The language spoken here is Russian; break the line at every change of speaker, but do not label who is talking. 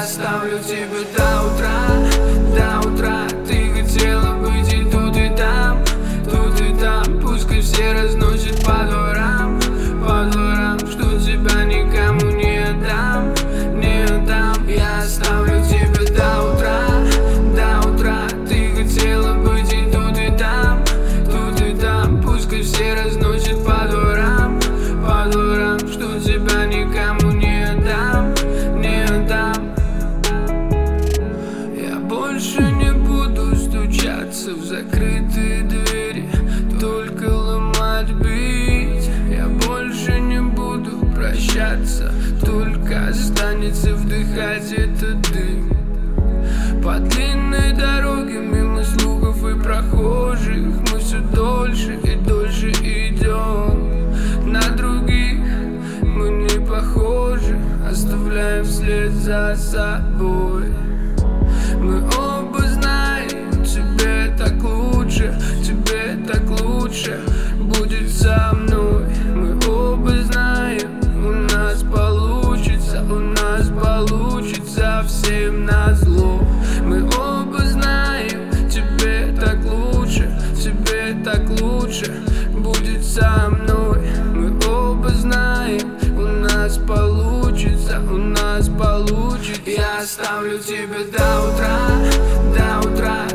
Я оставлю тебя до утра, до утра. Ты хотела быть и тут, и там, тут и там. Пускай все разносят по дворам, что тебя никому не отдам, не отдам. Я оставлю тебя до утра, до утра. Ты хотела быть и тут, и там, тут и там. Пускай все разносят по дворам, что тебя никому не отдам, не отдам. Я больше не буду стучаться в закрытые двери, только ломать бить. Я больше не буду прощаться, только останется вдыхать этот дым. По длинной дороге мимо слугов и прохожих мы все дольше и дольше идем. На других мы не похожи, оставляем след за собой. Мы оба знаем, тебе так лучше, тебе так лучше будет со мной. Мы оба знаем, у нас получится всем назло. Мы оба знаем, тебе так лучше будет со мной. Мы оба знаем, у нас получится. Я оставлю тебя до утра, до утра.